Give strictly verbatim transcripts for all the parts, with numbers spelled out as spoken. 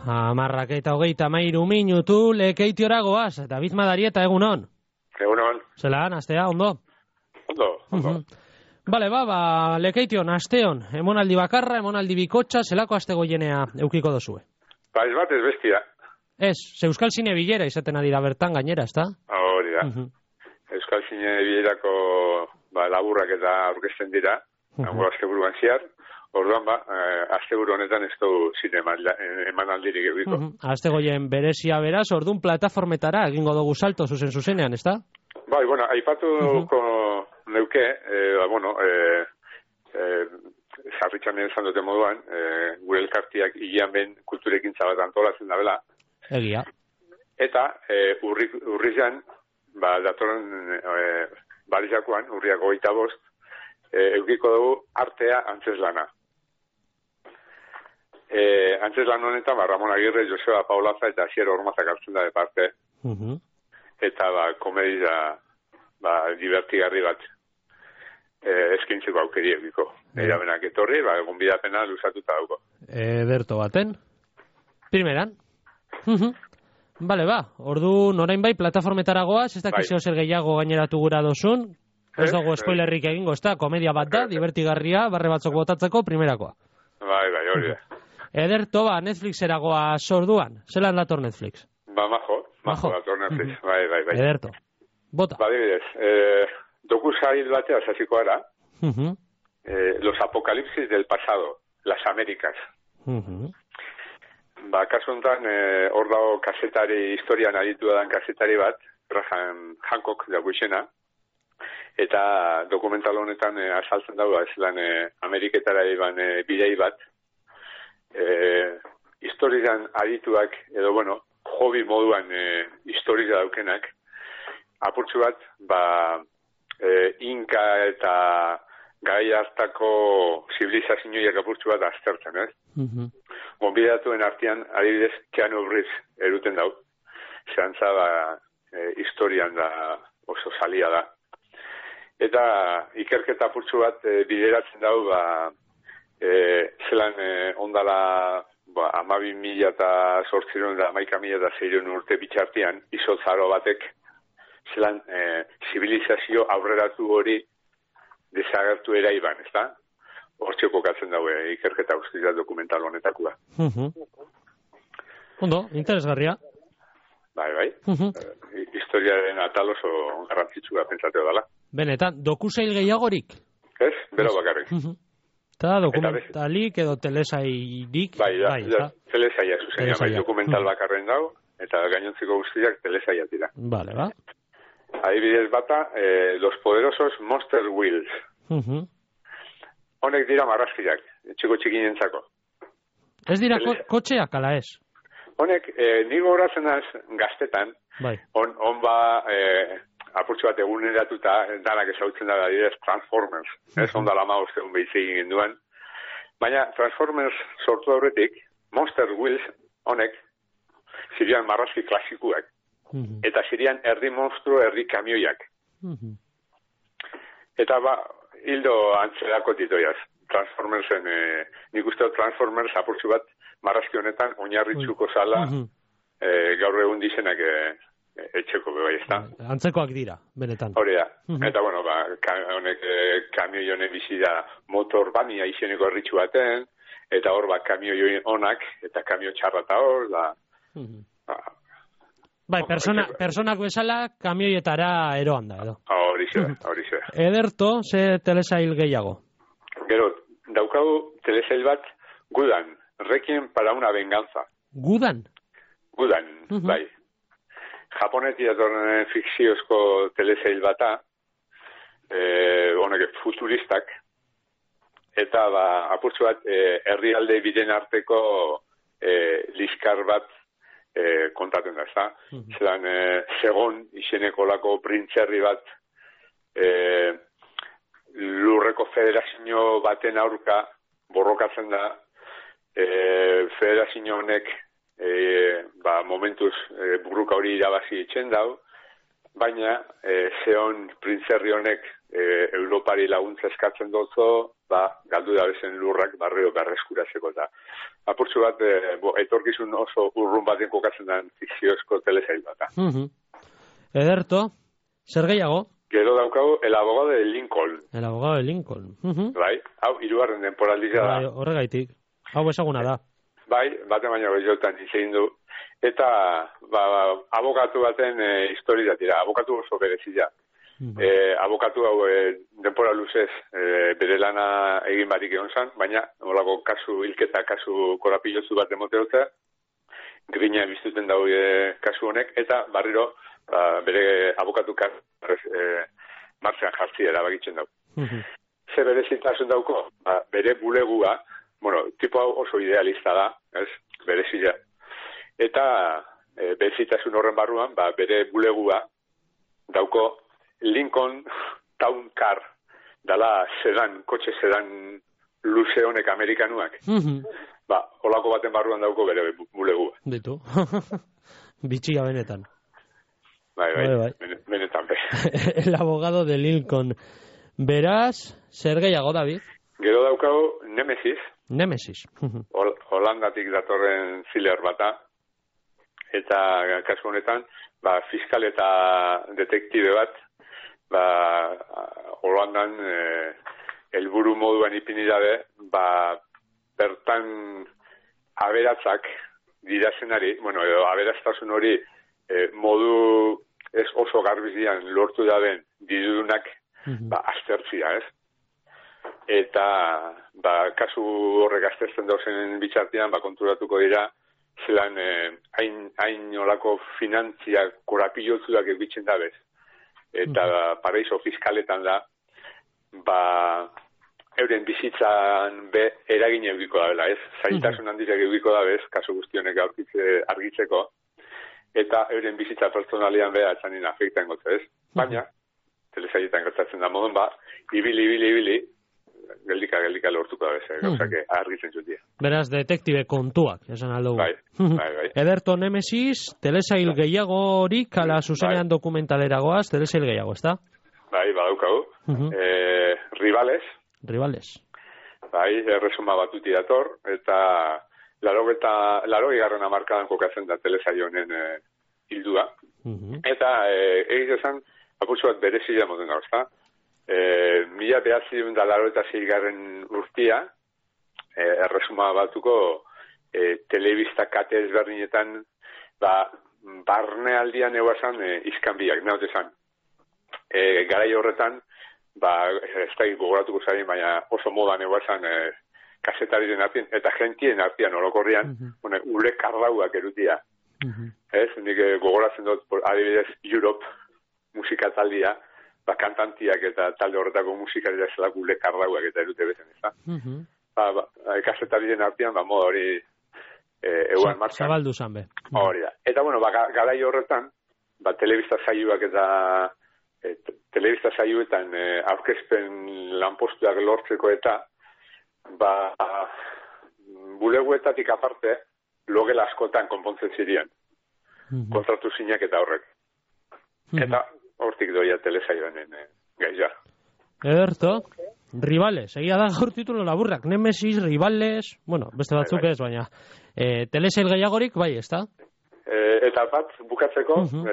Amarrak eta hogeita mairu minutu lekeitiora goaz, eta bizmadarieta egunon. Egunon. Zelan, astea, ondo? Ondo, ondo. Uh-huh. Bale, ba, ba, lekeition, asteon, emonaldi bakarra, emonaldi bikotxa, zelako aste goienea eukiko dozue? Ba, ez bat ez bestia. Ez, ze Euskal Zine bilera izaten adira bertan gainera, ezta? Hori da. Uh-huh. Euskal Zine bilerako ba, laburrak eta aurkezten dira, uh-huh. Hango asteburuan ziar. Orduan ba, eh, asteburu honetan ez du zine emanaldirik egiko. Uh-huh. Aste goien berezia beraz, orduan plataformetara egingo dugu salto zuzen zuzenean, ezta? Bai, bueno, aipatuko uh-huh. neuke, eh, ba, bueno, eh, eh, zarritxan esan dute moduan, eh, gure elkartiak hilean ben kulturekin zabat antolatzen da bela. Egia. Eta eh, urri, urrizan, ba, datoren eh, barizakoan, urriak hogeita bost, eh, eukiko dugu artea antzeslana. Eh, antzeslan honetan, ba, Ramon Agirre, Joseba Paulaza eta Asier Ormazak hartzen da de parte. Uh-huh. Eta, ba, komedia, ba, divertigarri bat eh, eskintzeko aukeri egiko. Uh-huh. Eira benak etorri, ba, egun bidapena luzatuta dauko. Ederto baten. Primeran. Uh-huh. Bale, ba, ordu norain bai, plataformetara goaz, ez dakizio zer gehiago gaineratu gura dozun. Ez dago spoilerrik egingo, ez da, komedia bat da, divertigarria, barre batzok botatzeko, primerakoa. Bai, bai, hori da. Ederto, ba, Netflixeragoa sorduan. Zelan dator Netflix? Ba, majo, majo dator Netflix. Uh-huh. Bai, bai, bai. Ederto. Bota. Ba, dibidez, eh, dokusail batea zasiko gara, uh-huh. eh, Los Apocalipsis del Pasado, Las Américas. Uh-huh. Ba, kasu honetan, eh, hor dago kasetari, historian aditu edan kasetari bat, Graham Hancock dago izena, eta dokumental honetan eh, asaltzen dago, ez lan eh, Ameriketara iban eh, bidei bat, eh, historian adituak, edo bueno, hobi moduan eh, historia daukenak, apurtzu bat, ba, eh, Inka eta gai hartako zibilizazioiak apurtzu bat aztertzen, ez? Uh-huh. Gonbidatuen artean, adibidez, Keanu Reeves eruten dau. Zehantza da, e, historian da oso salia da. Eta ikerketa apurtzu bat e, bideratzen dau, ba, e, zelan e, ondala ba, amabi mila eta sortziron da amaika mila eta zeiron urte bitxartian, izotzaro batek, zelan e, zibilizazio aurreratu hori desagertu eraiban, ez da? Hortxe kokatzen daue ikerketa guztia dokumental honetakoa. Uh-huh. Ondo, interesgarria. Bai, bai. Uh-huh. Uh, historiaren atal oso garrantzitsua pentsateo dela. Benetan, dokusail gehiagorik? Ez, bero bakarrik. Uh-huh. Eta dokumentalik edo telesairik? Bai, da, bai, da telesaia zuzen, bai, dokumental bakarren dago, eta gainontziko guztiak telesaia dira. Vale, ba. Adibidez bata, eh, Los Poderosos Monster Wheels. Uh-huh. Honek dira marrazkiak, txiko txikinentzako. Ez dira ko kotxeak, ala ez? Honek, eh, nigo horatzen az gaztetan, bai. on, on ba, eh, apurtxo bat eguneratuta, danak ezautzen da direz Transformers. Uh-huh. Ez ondala ma uste un behitze egin duen. Baina Transformers sortu aurretik, Monster Wheels honek, zirian marrazki klasikuak. Uh-huh. Eta zirian erdi monstruo, erdi kamioiak. Uh-huh. Eta ba, hildo antzerako titoiaz. Transformersen, eh, nik uste Transformers apurtzu bat marrazki honetan oinarritzuko zala uh-huh. eh, gaur egun dizenak eh, etxeko bebai, ez da? Antzekoak dira, benetan. Hori da. Uh-huh. Eta, bueno, ba, ka, honek eh, kamioi honen bizi da motor bania izeneko erritxu baten, eta hor, ba, kamioi honak, eta kamio txarrata hor, da... Uh-huh. ba, bai, persona, personak bezala kamioietara eroan da, edo. Hori zera, hori zera. Ederto, ze telesail gehiago? Gero, daukagu telesail bat, Gudan, Requiem para una venganza. Gudan? Gudan, uh-huh. Bai. Japonetik datorren fikziozko telesail bata, eh, honek futuristak, eta ba, apurtzu bat, eh, herrialde biden arteko eh, liskar bat, E, kontaten da, ez da? Uh-huh. Zeran, e, segon izeneko lako printzerri bat e, lurreko federazio baten aurka borrokatzen da, e, federazio honek e, ba, momentuz e, burruka hori irabazi etxen dau, baina e, zeon printzerri honek e, Europari laguntza eskatzen dozo, ba, galdu da bezen lurrak barrio berreskuratzeko da. Apurtzu bat, e, bo, etorkizun oso urrun baten kokatzen den fikziozko telesail bat. Uh -huh. Ederto, zer gehiago? Gero daukagu, el abogado de Lincoln. El abogado de Lincoln. Uh -huh. Bai, hau, hirugarren temporaldia da. Bai, horregaitik. Hau ezaguna da. Bai, bate baina gehiotan izegin du. Eta, ba, abokatu baten e, historia dira, abokatu oso berezia. Mm. E, abokatu hau e, denpora luzez e, bere lana egin barik egon zan, baina olako kasu hilketa, kasu korapilozu bat demoteotza, grina biztuten dago e, kasu honek, eta barriro ba, bere abokatu kasu e, martzean jartzia erabakitzen dago. Mm-hmm. Ze berezitasun dauko, ba, bere bulegua, bueno, tipo hau oso idealista da, ez, berezia. Eta e, berezitasun horren barruan, ba, bere bulegua dauko Lincoln Town Car, dala sedan, kotxe sedan luze honek amerikanuak. Mm-hmm. Ba, olako baten barruan dauko bere bulegua. Ditu. Bitxia benetan. Bai, bai, bai. Ben, benetan be. El abogado de Lincoln. Beraz, zer gehiago, David? Gero daukago Nemesis. Nemesis. Hol, Holandatik datorren thriller bata. Eta kasu honetan, ba, fiskal eta detektibe bat, ba, Holandan e, helburu moduan ipini dabe, ba, bertan aberatzak dirazenari, bueno, edo aberaztasun hori e, modu ez oso garbizian lortu daben dirudunak, mm-hmm. ba, aztertzia, ez? Eta, ba, kasu horrek aztertzen dauzen bitxartian, ba, konturatuko dira, zelan hain eh, olako finantzia korapilotzuak egitzen dabez. Eta mm-hmm. paraiso fiskaletan da, ba, euren bizitzan be eragin eukiko dabela, ez? Zailtasun handizak eukiko dabez, kasu guztionek aurkitze argitzeko, eta euren bizitza personalian beha etxanin afektan gotze, ez? Baina, telesaietan gertatzen da modun, ba, ibili, ibili, ibili, geldika, geldika lortuko da bezak, gauzak mm. argitzen zutia. Beraz, detektibe kontuak, esan aldugu. Bai, bai, bai. Ederto Nemesis, telesail bai. Gehiagorik, ala zuzenean bai. Dokumentaleragoaz, telesail gehiago, ez da? Bai, badaukagu. Uh-huh. eh, Rivales. Rivales. Bai, erresuma batuti dator, eta larogei garren hamarkadan kokatzen da telesail honen eh, hildua. Uh-huh. Eta eh, egiz esan, apurtzu bat berezia moden gau, ez da? E, mila behatziun da laro eta zeigarren urtia, e, erresuma batuko e, telebista kate ezberdinetan, ba, barne aldian eguazan e, izkanbiak, nahote zan. E, garai horretan, ba, ez da gogoratuko zari, baina oso modan eguazan e, kasetariren artien, eta gentien artian orokorrian, uh-huh. une, ule karlauak erutia. Uh-huh. Ez, nik e, gogoratzen dut, adibidez, Europe musikataldia, ba, kantantiak eta talde horretako musikaria zelako ule karlauak eta erute bezen, ez da? Uh-huh. Ba, ba, kasetariren artian, ba, moda hori e, eguan martxan. Zabaldu zan be. Hori da. Eta, bueno, ba, garai horretan, ba, telebista saioak eta e, telebista saioetan e, aurkezpen lanpostuak lortzeko eta ba, buleguetatik aparte, logela askotan konpontzen ziren. Uh-huh. Kontratu zinak eta horrek. Uh-huh. Eta hortik doia telesaioanen eh, gaia. Ederto, Rivales, egia da gaur titulo laburrak, Nemesis, Rivales, bueno, beste batzuk bai, bai. Ez, baina e, telesail gehiagorik, bai, ez da? E, eta bat, bukatzeko, uh-huh.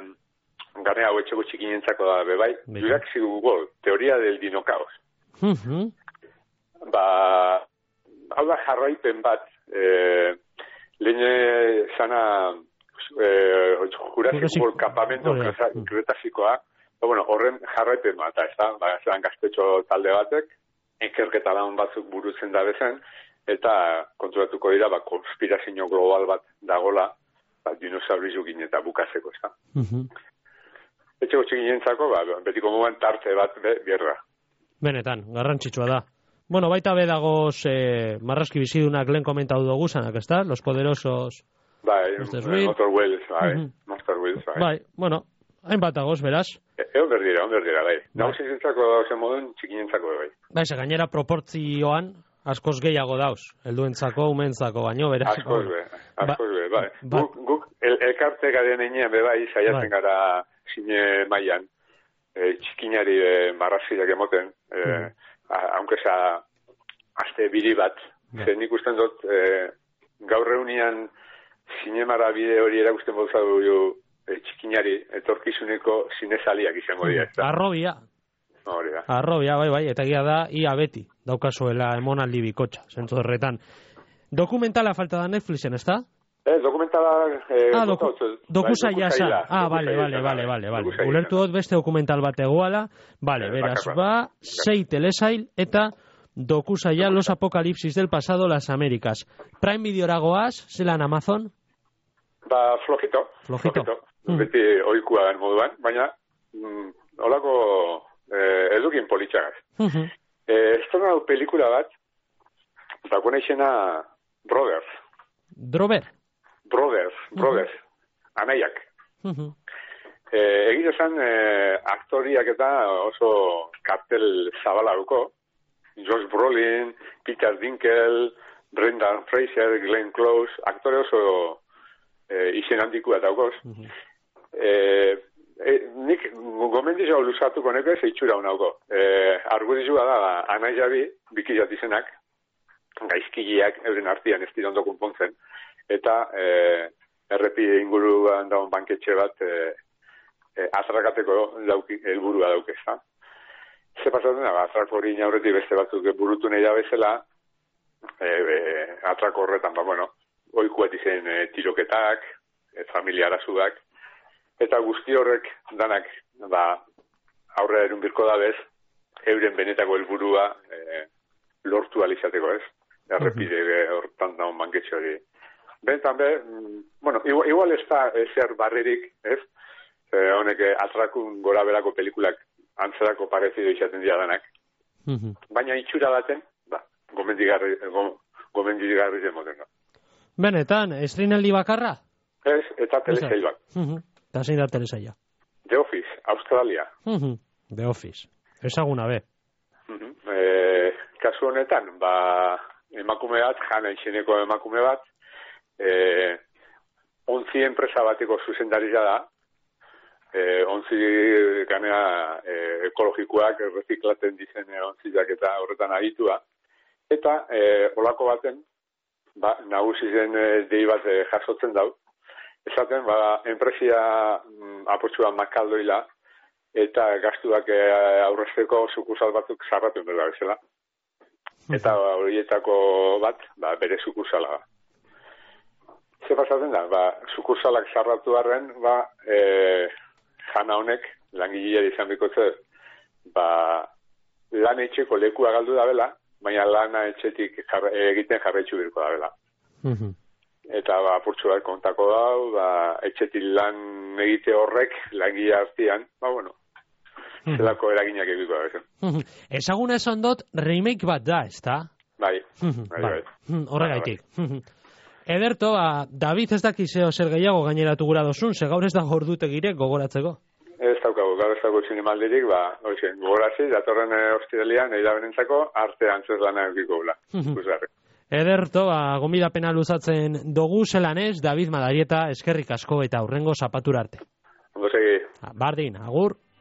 e, gane hau etxeko txikinentzako da, be bai, Jurassic World, teoria del dinocaos. Uh-huh. Ba, hau da jarraipen bat, e, lehen zana Eh, Jurassic World kampamento kretasikoa, bueno, horren jarraipen bat, ez da, ba, zelan gaztetxo talde batek, enkerketa lan batzuk burutzen da bezen, eta konturatuko dira, ba, konspirazio global bat dagola, ba, dinosaurizukin eta bukatzeko, ez da. Uh-huh. Etxeko txikinentzako, ba, betiko momen tarte bat be, bierra. Benetan, garrantzitsua da. Bueno, baita bedagoz eh, marrazki bizidunak lehen komentau dugu zanak, ez da? Los poderosos... Bai, Motor Wheels, bai, uh-huh. Monster Wheels, bai. Bai, bueno, hainbat agoz, beraz. E, egon berdira, egon berdira, bai. Nagusi zentzako zen modun, txikinentzako, bai. Bai, ze gainera proportzioan, askoz gehiago dauz, helduentzako, umentzako, baino, beraz. Askoz be, askoz be, bai. Ba, guk, guk el, elkarte garen einean, be bai, saiatzen bai. Gara zine mailan, e, txikinari e, marraziak emoten, e, mm. aunque sea aste biri bat, yeah. Zer nik usten dut, e, gaur reunian zinemara bide hori erakusten bauza du e, txikinari etorkizuneko zinezaliak izango dira. Mm. Arrobia. Hori da. Arrobia, bai, bai, eta gira da, ia beti, daukazuela emonaldi bikotxa, zentzu horretan. Dokumentala falta da Netflixen, ez da? Eh, dokumentala... Eh, ah, doku, dokusaila esa. Ah, bale, bale, bale, bale, bale. Ulertu dut beste dokumental bat egoala, bale, beraz, ba, sei telesail eta dokusaila Los Apocalipsis del Pasado, Las Américas. Prime Videora goaz, zelan Amazon? Ba, flojito. Flojito. flojito. Mm. Beti oikua den moduan, baina mm, holako eh, edukin politxagaz. Mm -hmm. eh, ez da pelikula bat, bako naixena Brothers. Drover? Brothers, Brothers, uh -huh. anaiak. Uh -huh. eh, Egin esan, eh, aktoriak eta oso kartel zabalauko. Josh Brolin, Peter Dinklage, Brendan Fraser, Glenn Close, aktore oso eh, izen handikua daukoz. Uh -huh. eh, eh, nik gomendizio luzatuko neke zeitxura honauko. Eh, Argudizua da, anaiabi, bikizat izenak, gaizkigiak euren artian ez dira ondo konpontzen. Eta eh, errepide inguruan daun banketxe bat eh, eh, atrakateko helburua dauke, ezta? Ze pasatzen da, atrako hori inaurretik beste batzuk burutu nahi da bezala, eh, eh, atrako horretan, ba, bueno, oikuat izen eh, tiroketak, eh, familia arazuak, eta guzti horrek danak, ba, aurre erun birko da bez, euren benetako helburua eh, lortu alizateko, ez? Errepide horretan daun banketxe hori. Bentan be, bueno, igual, igual ez da ezer barrerik, ez? Eh, honek atrakun gora berako pelikulak antzerako parezido izaten dira danak. Uh -huh. Baina itxura baten, ba, gomendigarri, gomendigarri zemoten da. Benetan, estrinaldi bakarra? Ez, eta telesail bat. Uh -huh. Eta zein da telesaila? The Office, Australia. Uh -huh. The Office. Ezaguna be. Uh -huh. eh, kasu honetan, ba, emakume bat, jana izeneko emakume bat, Eh, ontzi enpresa bateko zuzendaria da, eh, ontzi ganea eh, ekologikoak erreziklaten dizen eh, ontziak eta horretan ahitua, eta eh, olako baten, ba, nagusi zen eh, dei bat eh, jasotzen dau, esaten, ba, enpresia mm, apurtsua makaldoila, eta gastuak eh, aurrezteko sukursal batzuk zarratu dela bezala. Eta horietako bat, ba, bere sukursala da. Ze pasatzen da, ba, sukursalak zarratu harren, ba, e, jana honek, langilea izan bikotze, ba, lan etxeko lekua galdu da bela, baina lana etxetik jarra, egiten jarraitzu birko da bela. Uh-huh. Eta, ba, apurtxuak kontako dau, ba, etxetik lan egite horrek, langilea artian, ba, bueno, uh-huh. zelako eraginak egiko da bezen. Uh-huh. Ezaguna esan dut, remake bat da, ez da? Bai, uh-huh. bai, bai. Uh-huh. Horregaitik. Uh-huh. Ederto, ba, David ez dakizeo zer gehiago gaineratu gura dozun, ze gaur ez da gordutegire gogoratzeko. Ez daukagu, gaur ez dago zinemaldirik, ba, oizen, gogorazi, datorren e, ostiralian, nahi da benentzako, arte antzez lana eukiko gula. Ederto, ba, gomidapena luzatzen dugu zelanez, David Madarieta, eskerrik asko eta hurrengo zapatura arte. Ondo segi. Bardin, agur.